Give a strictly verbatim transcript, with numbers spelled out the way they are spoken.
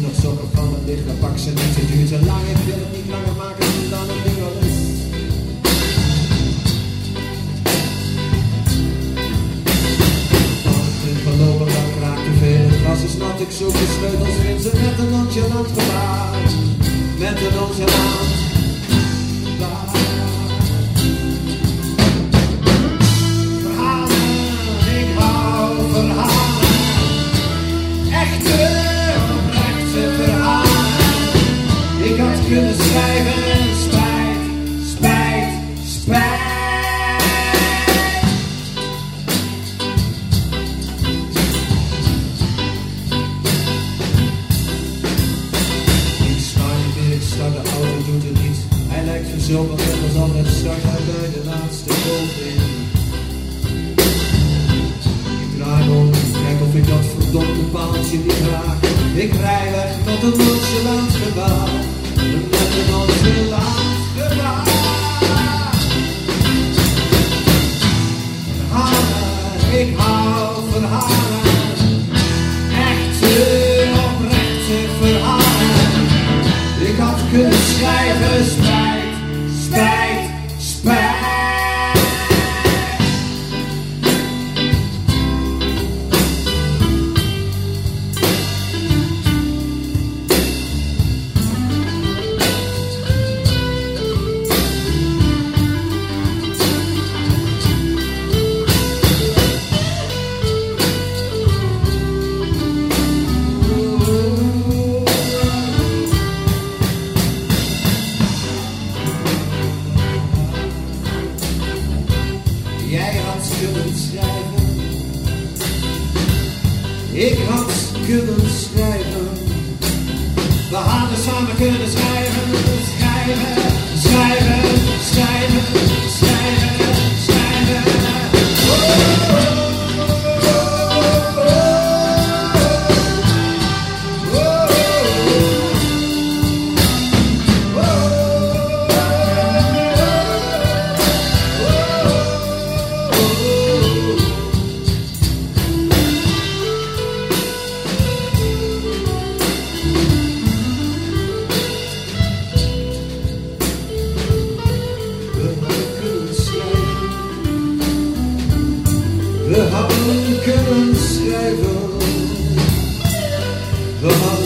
nog sokken van het licht, dan pak ze niet, het duurt te lang. Ik wil het niet langer maken dan het nu al is. Verlopen, dan kraakt te veel. Het gras is nat, ik zoek de sleutels in ze met een nonchalant gebaar. Met een nonchalant gebaar. Verhalen, ik hou verhalen. Echte, oprechte verhalen. Ik had kunnen schrijven, spijt, spijt, spijt. De auto doet het niet. Hij lijkt verzorgd net als altijd strak uit bij de laatste boot in. Ik draai om, kijk of ik dat verdomde paaltje niet raak. Ik rij weg met een nonchalant gebaar. Met een nonchalant gebaar. Verhalen, ik hou verhalen. Echte, oprechte verhalen. Ik had kunnen schrijven, spijt, spijt, spijt. Jij had kunnen schrijven, ik had kunnen schrijven. We hadden samen kunnen schrijven, schrijven, schrijven, schrijven, schrijven, schrijven. We hadden kunnen schrijven, we hadden